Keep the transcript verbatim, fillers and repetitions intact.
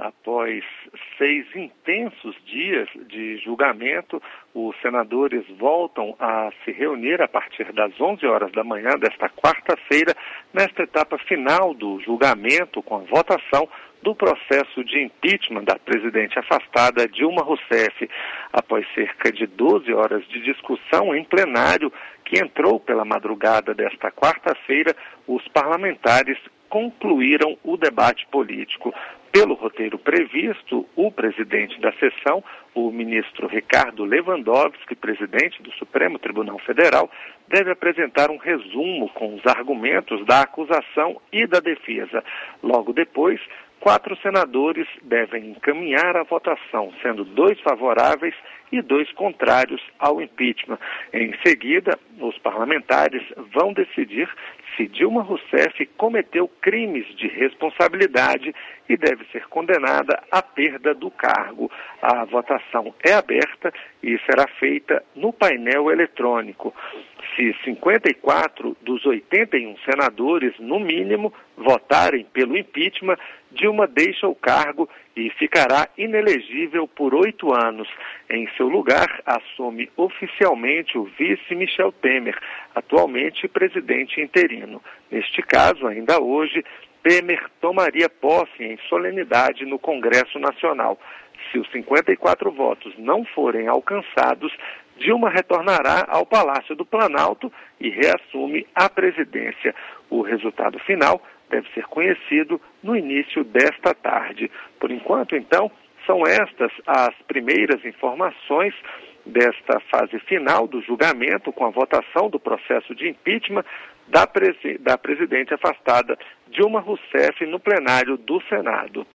Após seis intensos dias de julgamento, os senadores voltam a se reunir a partir das onze horas da manhã desta quarta-feira, nesta etapa final do julgamento com a votação do processo de impeachment da presidente afastada Dilma Rousseff. Após cerca de doze horas de discussão em plenário, que entrou pela madrugada desta quarta-feira, os parlamentares concluíram o debate político. Pelo roteiro previsto, o presidente da sessão, o ministro Ricardo Lewandowski, presidente do Supremo Tribunal Federal, deve apresentar um resumo com os argumentos da acusação e da defesa. Logo depois, quatro senadores devem encaminhar a votação, sendo dois favoráveis e dois contrários ao impeachment. Em seguida, os parlamentares vão decidir se Dilma Rousseff cometeu crimes de responsabilidade e deve ser condenada à perda do cargo. A votação é aberta e será feita no painel eletrônico. Se cinquenta e quatro dos oitenta e um senadores, no mínimo, votarem pelo impeachment, Dilma deixa o cargo e ficará inelegível por oito anos. Em seu lugar, assume oficialmente o vice Michel Temer, atualmente presidente interino. Neste caso, ainda hoje, Temer tomaria posse em solenidade no Congresso Nacional. Se os cinquenta e quatro votos não forem alcançados, Dilma retornará ao Palácio do Planalto e reassume a presidência. O resultado final deve ser conhecido no início desta tarde. Por enquanto, então, são estas as primeiras informações desta fase final do julgamento com a votação do processo de impeachment da, presi- da presidente afastada Dilma Rousseff no plenário do Senado.